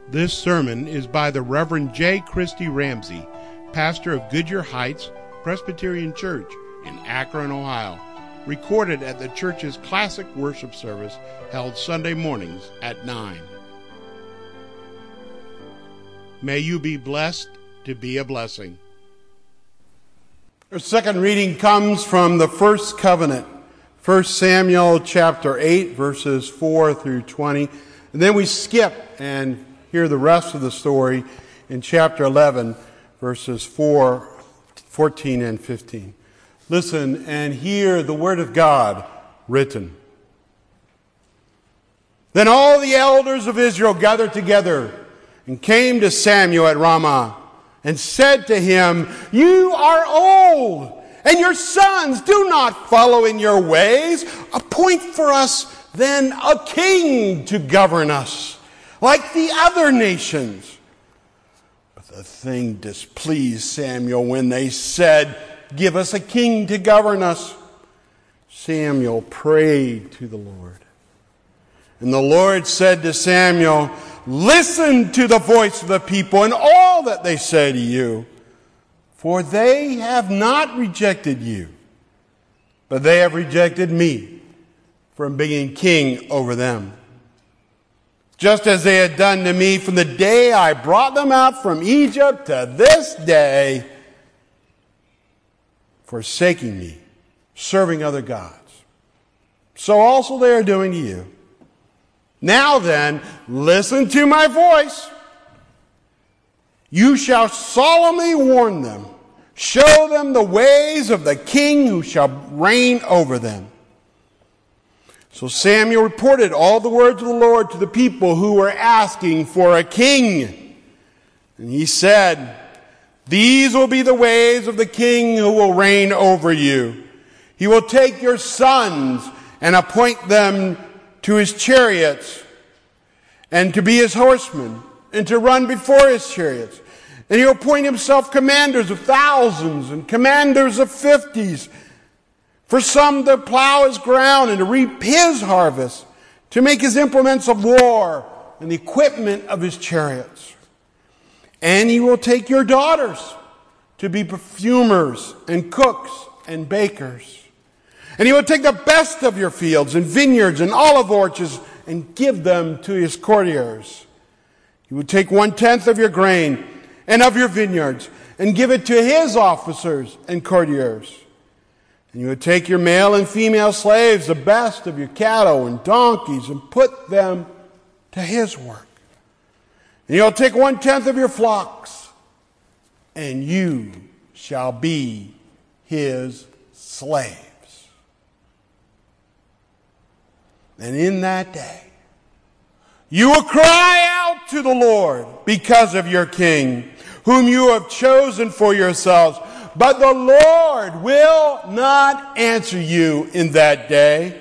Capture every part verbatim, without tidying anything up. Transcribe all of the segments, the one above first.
This sermon is by the Reverend J. Christy Ramsey, pastor of Goodyear Heights Presbyterian Church in Akron, Ohio, recorded at the church's classic worship service held Sunday mornings at nine. May you be blessed to be a blessing. Our second reading comes from the First Covenant, First Samuel chapter eight, verses four through twenty. And then we skip and hear the rest of the story in chapter eleven, verses four, fourteen and fifteen. Listen and hear the word of God written. Then all the elders of Israel gathered together and came to Samuel at Ramah and said to him, "You are old, and your sons do not follow in your ways. Appoint for us then a king to govern us, like the other nations." But the thing displeased Samuel when they said, "Give us a king to govern us." Samuel prayed to the Lord. And the Lord said to Samuel, "Listen to the voice of the people and all that they say to you, for they have not rejected you, but they have rejected me from being king over them, just as they had done to me from the day I brought them out from Egypt to this day, forsaking me, serving other gods. So also they are doing to you. Now then, listen to my voice. You shall solemnly warn them, show them the ways of the king who shall reign over them." So Samuel reported all the words of the Lord to the people who were asking for a king. And he said, "These will be the ways of the king who will reign over you. He will take your sons and appoint them to his chariots and to be his horsemen and to run before his chariots. And he will appoint himself commanders of thousands and commanders of fifties, for some to plow his ground and to reap his harvest, to make his implements of war and the equipment of his chariots. And he will take your daughters to be perfumers and cooks and bakers. And he will take the best of your fields and vineyards and olive orchards and give them to his courtiers. He will take one-tenth of your grain and of your vineyards and give it to his officers and courtiers. And you will take your male and female slaves, the best of your cattle and donkeys, and put them to his work. And you'll take one-tenth of your flocks, and you shall be his slaves. And in that day, you will cry out to the Lord because of your king, whom you have chosen for yourselves. But the Lord will not answer you in that day."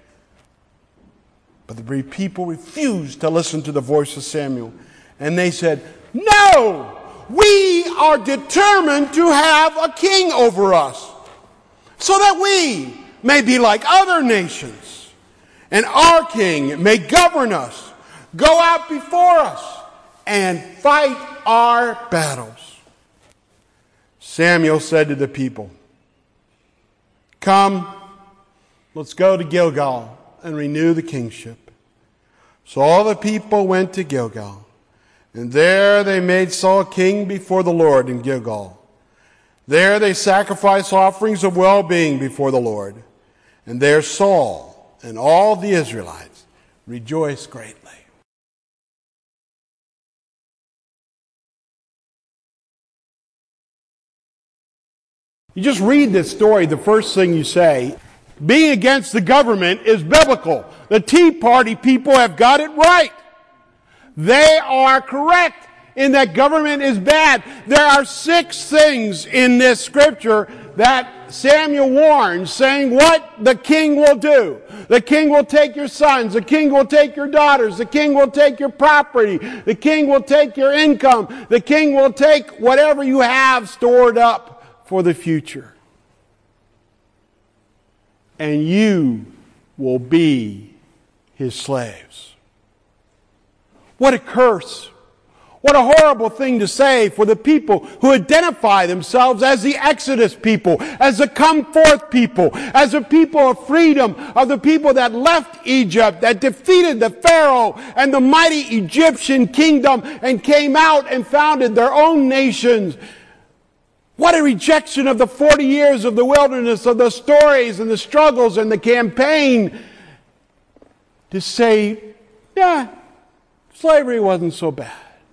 But the people refused to listen to the voice of Samuel. And they said, "No, we are determined to have a king over us, so that we may be like other nations. And our king may govern us, go out before us, and fight our battles." Samuel said to the people, "Come, let's go to Gilgal and renew the kingship." So all the people went to Gilgal, and there they made Saul king before the Lord in Gilgal. There they sacrificed offerings of well-being before the Lord, and there Saul and all the Israelites rejoiced greatly. You just read this story, the first thing you say, being against the government is biblical. The Tea Party people have got it right. They are correct in that government is bad. There are six things in this scripture that Samuel warns, saying what the king will do. The king will take your sons. The king will take your daughters. The king will take your property. The king will take your income. The king will take whatever you have stored up for the future. And you will be his slaves. What a curse What a horrible thing to say for the people who identify themselves as the Exodus people, as the come forth people, as a people of freedom, of the people that left Egypt, that defeated the Pharaoh and the mighty Egyptian kingdom and came out and founded their own nations. What a rejection of the forty years of the wilderness, of the stories and the struggles and the campaign, to say, yeah, slavery wasn't so bad.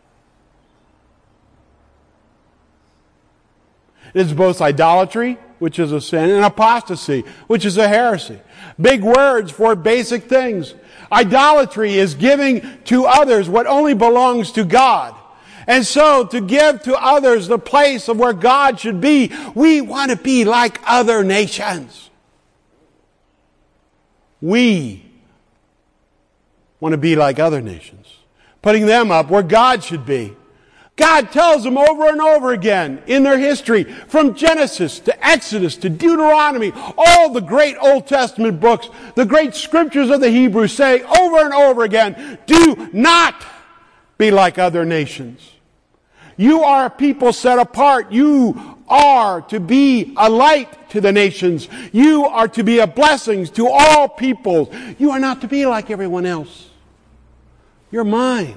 It is both idolatry, which is a sin, and apostasy, which is a heresy. Big words for basic things. Idolatry is giving to others what only belongs to God. And so, to give to others the place of where God should be, we want to be like other nations. We want to be like other nations, putting them up where God should be. God tells them over and over again in their history, from Genesis to Exodus to Deuteronomy, all the great Old Testament books, the great scriptures of the Hebrews say over and over again, do not be like other nations. You are a people set apart. You are to be a light to the nations. You are to be a blessing to all peoples. You are not to be like everyone else. You're mine.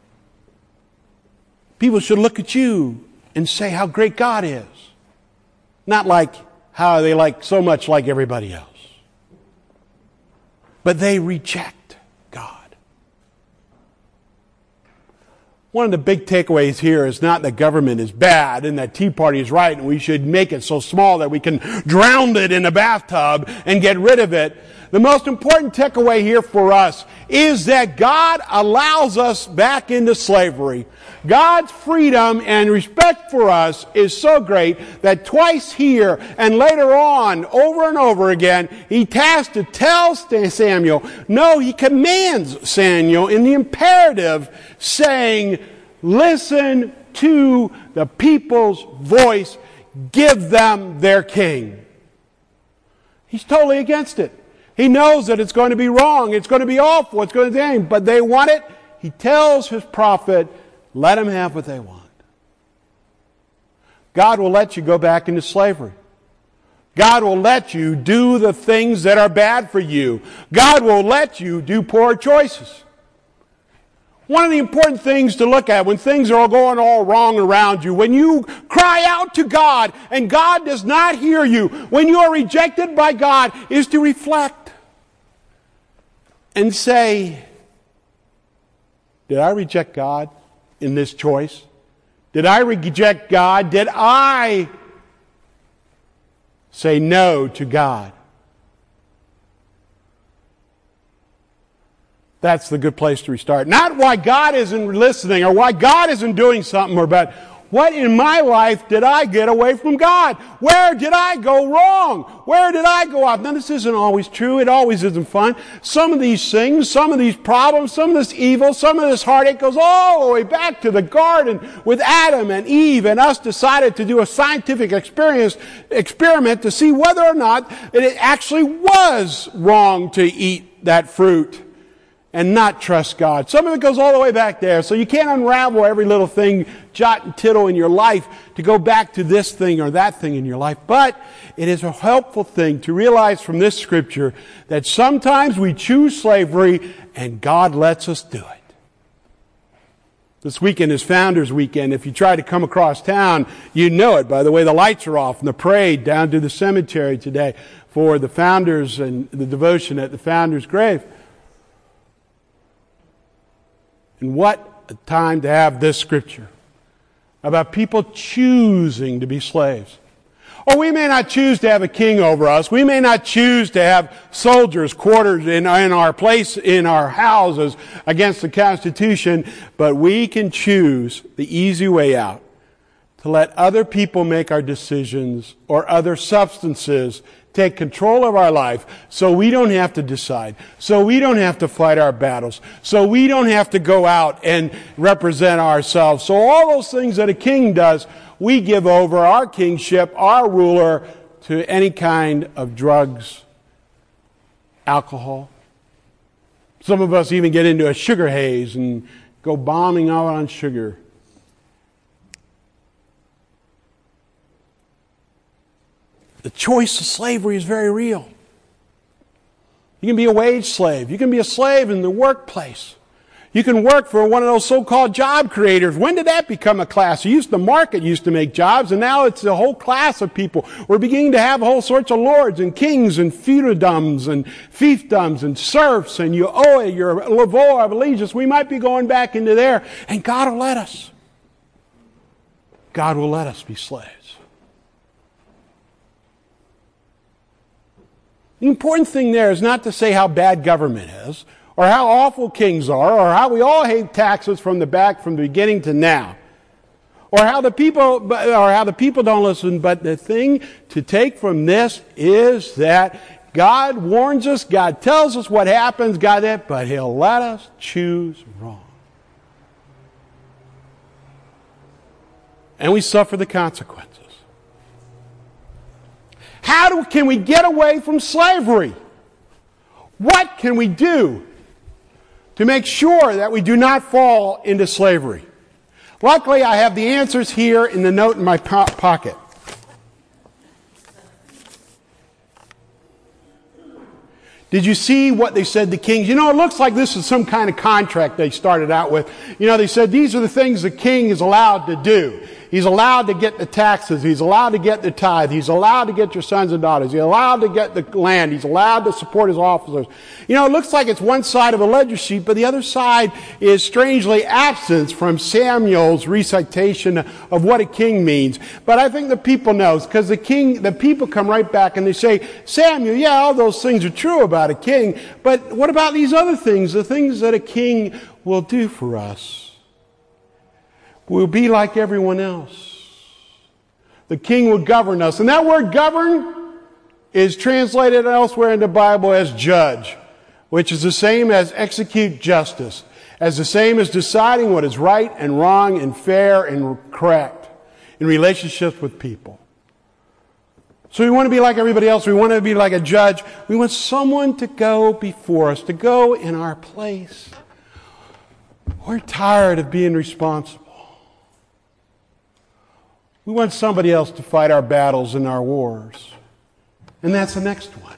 People should look at you and say how great God is. Not like how they like so much like everybody else. But they reject God. One of the big takeaways here is not that government is bad and that Tea Party is right and we should make it so small that we can drown it in a bathtub and get rid of it. The most important takeaway here for us is that God allows us back into slavery. God's freedom and respect for us is so great that twice here and later on, over and over again, He tasked to tell Samuel, no, He commands Samuel in the imperative, saying, listen to the people's voice, give them their king. He's totally against it. He knows that it's going to be wrong, it's going to be awful, it's going to be, but they want it. He tells his prophet, let them have what they want. God will let you go back into slavery. God will let you do the things that are bad for you. God will let you do poor choices. One of the important things to look at when things are all going all wrong around you, when you cry out to God and God does not hear you, when you are rejected by God, is to reflect and say, did I reject God in this choice? Did I reject God? Did I say no to God? That's the good place to restart. Not why God isn't listening or why God isn't doing something, or but what in my life did I get away from God? Where did I go wrong? Where did I go off? Now, this isn't always true. It always isn't fun. Some of these things, some of these problems, some of this evil, some of this heartache goes all the way back to the garden with Adam and Eve, and us decided to do a scientific experience, experiment to see whether or not it actually was wrong to eat that fruit and not trust God. Some of it goes all the way back there. So you can't unravel every little thing, jot and tittle in your life to go back to this thing or that thing in your life. But it is a helpful thing to realize from this scripture that sometimes we choose slavery and God lets us do it. This weekend is Founders Weekend. If you try to come across town, you know it by the way the lights are off and the parade down to the cemetery today for the founders and the devotion at the founders' grave. And what a time to have this scripture about people choosing to be slaves. Or we may not choose to have a king over us. We may not choose to have soldiers quartered in, in our place, in our houses against the Constitution, but we can choose the easy way out to let other people make our decisions or other substances take control of our life so we don't have to decide, so we don't have to fight our battles, so we don't have to go out and represent ourselves. So all those things that a king does, we give over our kingship, our ruler, to any kind of drugs, alcohol. Some of us even get into a sugar haze and go bombing out on sugar. the choice of slavery is very real. You can be a wage slave. You can be a slave in the workplace. You can work for one of those so-called job creators. When did that become a class? You used, the market used to make jobs, and now it's a whole class of people. We're beginning to have whole sorts of lords and kings and feudodoms and fiefdoms and serfs and you owe your levoa of allegiance. We might be going back into there, and God will let us. God will let us be slaves. The important thing there is not to say how bad government is, or how awful kings are, or how we all hate taxes from the back, from the beginning to now, or how the people, or how the people don't listen. But the thing to take from this is that God warns us, God tells us what happens, God that, but He'll let us choose wrong, and we suffer the consequences. How do, can we get away from slavery? What can we do to make sure that we do not fall into slavery? Luckily, I have the answers here in the note in my po- pocket. Did you see what they said to kings? You know, it looks like this is some kind of contract they started out with. You know, they said these are the things the king is allowed to do. He's allowed to get the taxes. He's allowed to get the tithe. He's allowed to get your sons and daughters. He's allowed to get the land. He's allowed to support his officers. You know, it looks like it's one side of a ledger sheet, but the other side is strangely absent from Samuel's recitation of what a king means. But I think the people know, because the king, the people come right back and they say, Samuel, yeah, all those things are true about a king, but what about these other things, the things that a king will do for us? We'll be like everyone else. The king will govern us. And that word govern is translated elsewhere in the Bible as judge, which is the same as execute justice, as the same as deciding what is right and wrong and fair and correct in relationships with people. So we want to be like everybody else. We want to be like a judge. We want someone to go before us, to go in our place. We're tired of being responsible. We want somebody else to fight our battles and our wars. And that's the next one.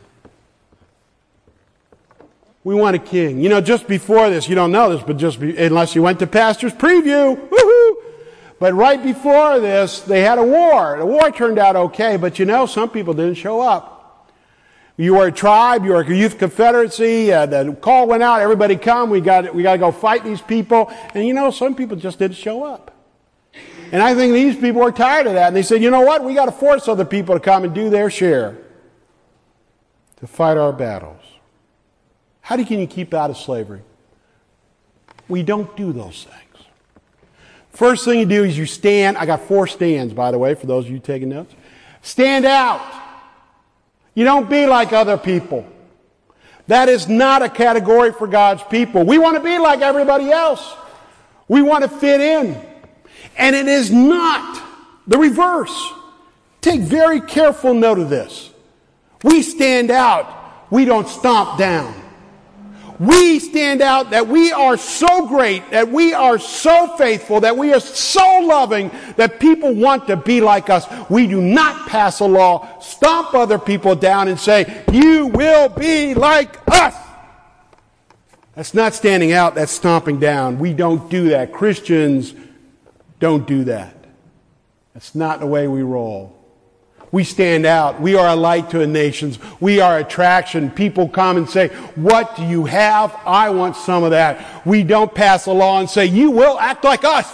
We want a king. You know, just before this, you don't know this, but just be, unless you went to Pastor's Preview, woohoo! But right before this, they had a war. The war turned out okay, but you know, some people didn't show up. You were a tribe, you were a youth confederacy, uh, the call went out, everybody come, we got we got to go fight these people. And you know, some people just didn't show up. And I think these people were tired of that. And they said, you know what? We got to force other people to come and do their share to fight our battles. How do can you keep out of slavery? We don't do those things. First thing you do is you stand. I got four stands, by the way, for those of you taking notes. Stand out. You don't be like other people. That is not a category for God's people. We want to be like everybody else. We want to fit in. And it is not the reverse. Take very careful note of this. We stand out. We don't stomp down. We stand out that we are so great, that we are so faithful, that we are so loving, that people want to be like us. We do not pass a law, stomp other people down and say, you will be like us. That's not standing out, that's stomping down. We don't do that. Christians don't do that. That's not the way we roll. We stand out. We are a light to the nations. We are attraction. People come and say, what do you have? I want some of that. We don't pass a law and say, you will act like us.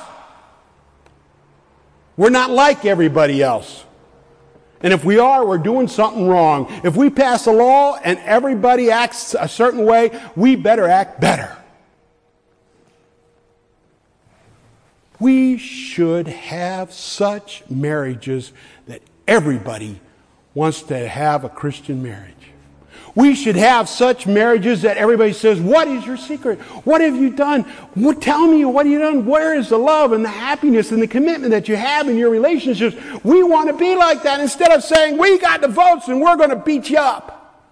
We're not like everybody else. And if we are, we're doing something wrong. If we pass a law and everybody acts a certain way, we better act better. We should have such marriages that everybody wants to have a Christian marriage. We should have such marriages that everybody says, what is your secret? What have you done? What, tell me, what have you done? Where is the love and the happiness and the commitment that you have in your relationships? We want to be like that instead of saying, we got the votes and we're going to beat you up.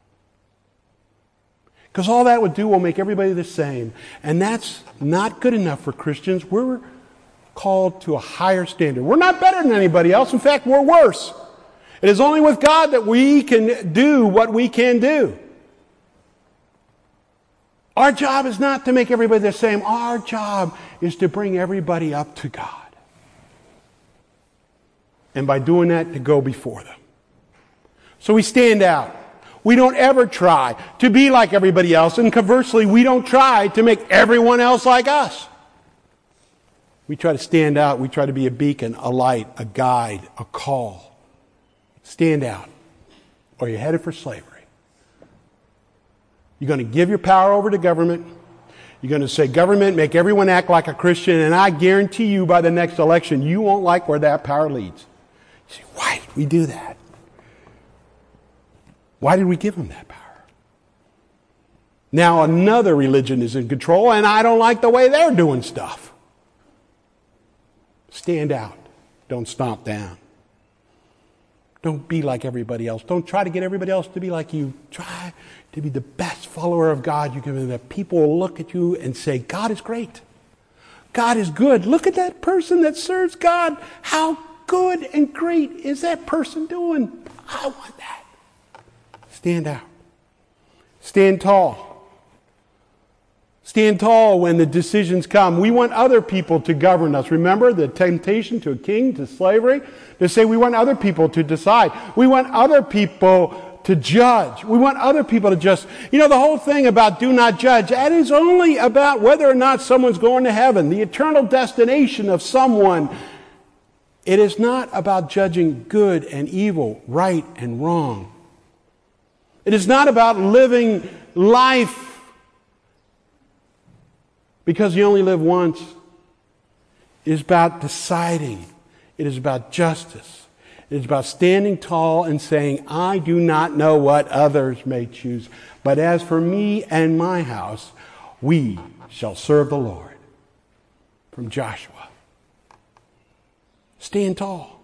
Because all that would do will make everybody the same. And that's not good enough for Christians. We're called to a higher standard. We're not better than anybody else. In fact, we're worse. It is only with God that we can do what we can do. Our job is not to make everybody the same. Our job is to bring everybody up to God. And by doing that, to go before them. So we stand out. We don't ever try to be like everybody else. And conversely, we don't try to make everyone else like us. We try to stand out. We try to be a beacon, a light, a guide, a call. Stand out, or you're headed for slavery. You're going to give your power over to government. You're going to say, government, make everyone act like a Christian, and I guarantee you by the next election, you won't like where that power leads. You say, why did we do that? Why did we give them that power? Now another religion is in control, and I don't like the way they're doing stuff. Stand out. Don't stomp down. Don't be like everybody else. Don't try to get everybody else to be like you. Try to be the best follower of God you can be. That people will look at you and say, God is great. God is good. Look at that person that serves God. How good and great is that person doing? I want that. Stand out. Stand tall. Stand tall when the decisions come. We want other people to govern us. Remember the temptation to a king, to slavery? To say we want other people to decide. We want other people to judge. We want other people to just... You know, the whole thing about do not judge, that is only about whether or not someone's going to heaven. The eternal destination of someone. It is not about judging good and evil, right and wrong. It is not about living life because you only live once. It is about deciding. It is about justice. It is about standing tall and saying, I do not know what others may choose, but as for me and my house, we shall serve the Lord. From Joshua. Stand tall.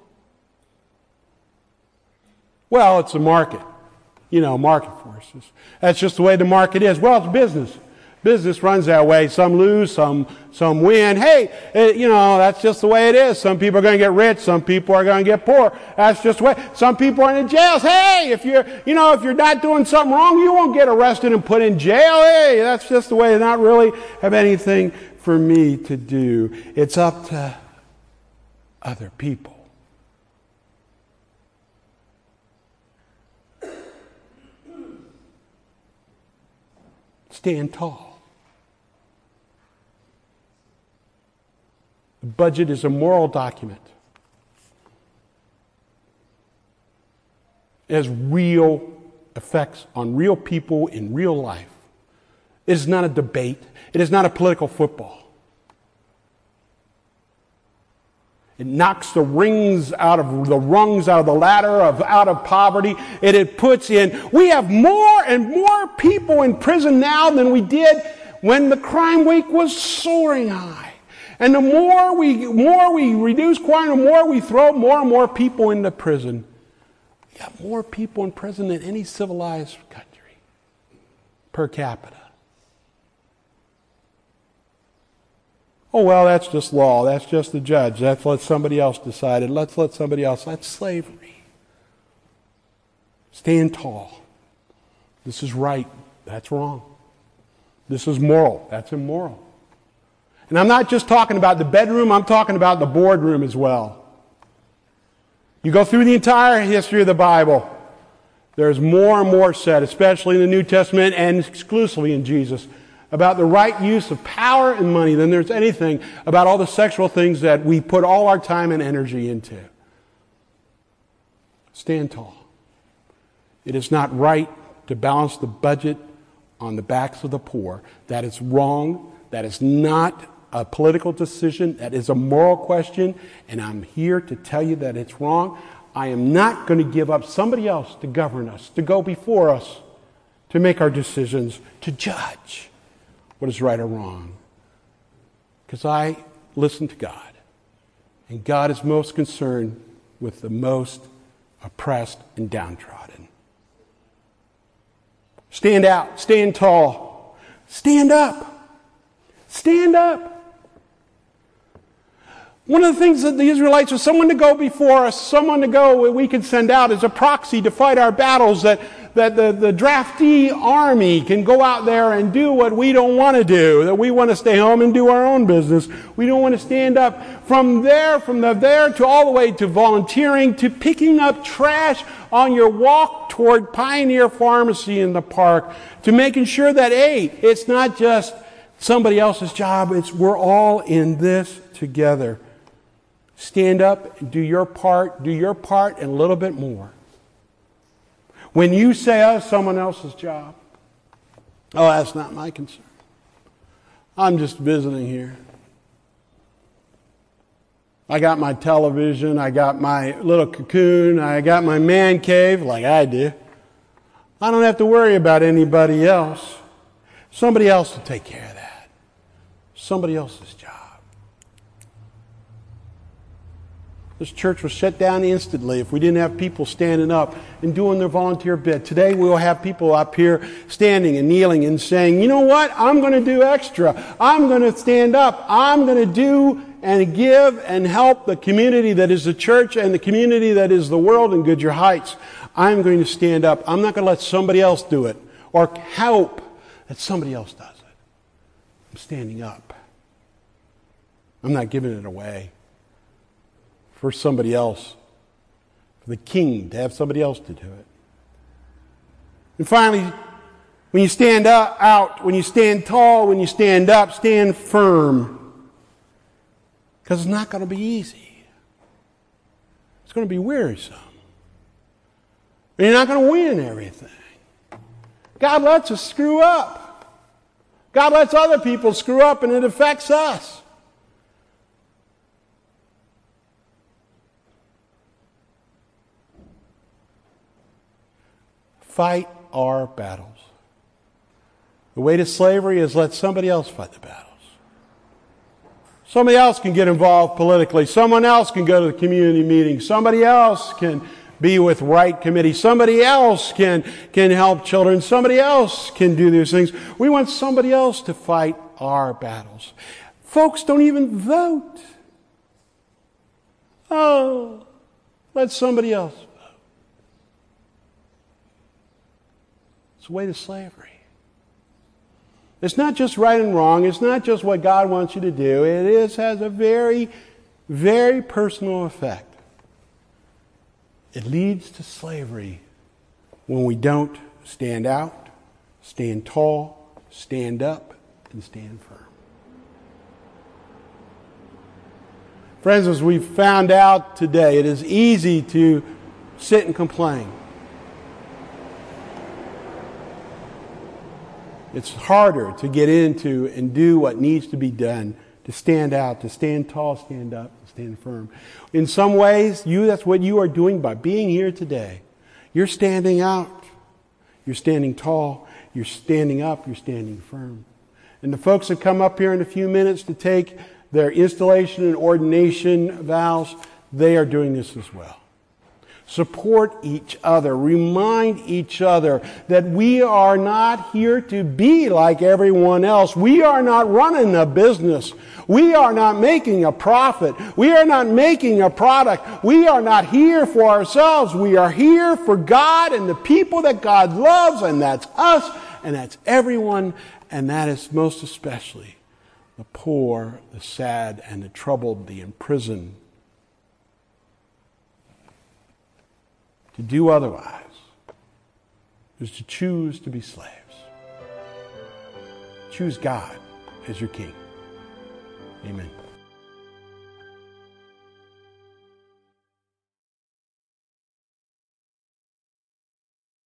Well, it's a market. You know, market forces. That's just the way the market is. Well, it's business. Business runs that way. Some lose, some some win. Hey, it, you know, that's just the way it is. Some people are going to get rich. Some people are going to get poor. That's just the way. Some people are in jails. Hey, if you're, you know, if you're not doing something wrong, you won't get arrested and put in jail. Hey, that's just the way. Not really have anything for me to do. It's up to other people. Stand tall. The budget is a moral document. It has real effects on real people in real life. It is not a debate. It is not a political football. It knocks the rings out of the rungs out of the ladder of out of poverty. And it puts in, we have more and more people in prison now than we did when the crime rate was soaring high. And the more we more we reduce crime, the more we throw more and more people into prison. We got more people in prison than any civilized country per capita. Oh, well, that's just law. That's just the judge. Let's let somebody else decide it. Let's let somebody else. That's slavery. Stand tall. This is right. That's wrong. This is moral. That's immoral. And I'm not just talking about the bedroom. I'm talking about the boardroom as well. You go through the entire history of the Bible. There's more and more said, especially in the New Testament and exclusively in Jesus, about the right use of power and money than there's anything about all the sexual things that we put all our time and energy into. Stand tall. It is not right to balance the budget on the backs of the poor. That is wrong. That is not a political decision. That is a moral question. And I'm here to tell you that it's wrong. I am not going to give up somebody else to govern us, to go before us, to make our decisions, to judge what is right or wrong. Because I listen to God. And God is most concerned with the most oppressed and downtrodden. Stand out. Stand tall. Stand up. Stand up. One of the things that the Israelites was someone to go before us, someone to go we could send out as a proxy to fight our battles, that, that the, the draftee army can go out there and do what we don't want to do, that we want to stay home and do our own business. We don't want to stand up. From there, from the there to all the way to volunteering, to picking up trash on your walk toward Pioneer Pharmacy in the park, to making sure that, hey, it's not just somebody else's job, it's we're all in this together. Stand up, do your part, do your part and a little bit more. When you say, oh, it's someone else's job, oh, that's not my concern. I'm just visiting here. I got my television, I got my little cocoon, I got my man cave like I do. I don't have to worry about anybody else. Somebody else will take care of that. Somebody else's job. This church was shut down instantly if we didn't have people standing up and doing their volunteer bit. Today we'll have people up here standing and kneeling and saying, you know what, I'm going to do extra. I'm going to stand up. I'm going to do and give and help the community that is the church and the community that is the world in Goodyear Heights. I'm going to stand up. I'm not going to let somebody else do it or help that somebody else does it. I'm standing up. I'm not giving it away for somebody else, for the king to have somebody else to do it. And finally, when you stand up, out, when you stand tall, when you stand up, stand firm. Because it's not going to be easy. It's going to be wearisome. And you're not going to win everything. God lets us screw up. God lets other people screw up and it affects us. Fight our battles. The way to slavery is let somebody else fight the battles. Somebody else can get involved politically. Someone else can go to the community meeting. Somebody else can be with right committee. Somebody else can, can help children. Somebody else can do these things. We want somebody else to fight our battles. Folks don't even vote. Oh, let somebody else vote. It's the way to slavery. It's not just right and wrong. It's not just what God wants you to do. It is has a very, very personal effect. It leads to slavery when we don't stand out, stand tall, stand up, and stand firm. Friends, as we've found out today, it is easy to sit and complain. It's harder to get into and do what needs to be done, to stand out, to stand tall, stand up, and stand firm. In some ways, you that's what you are doing by being here today. You're standing out. You're standing tall. You're standing up. You're standing firm. And the folks that come up here in a few minutes to take their installation and ordination vows, they are doing this as well. Support each other. Remind each other that we are not here to be like everyone else. We are not running a business. We are not making a profit. We are not making a product. We are not here for ourselves. We are here for God and the people that God loves, and that's us, and that's everyone, and that is most especially the poor, the sad, and the troubled, the imprisoned. To do otherwise is to choose to be slaves. Choose God as your king. Amen.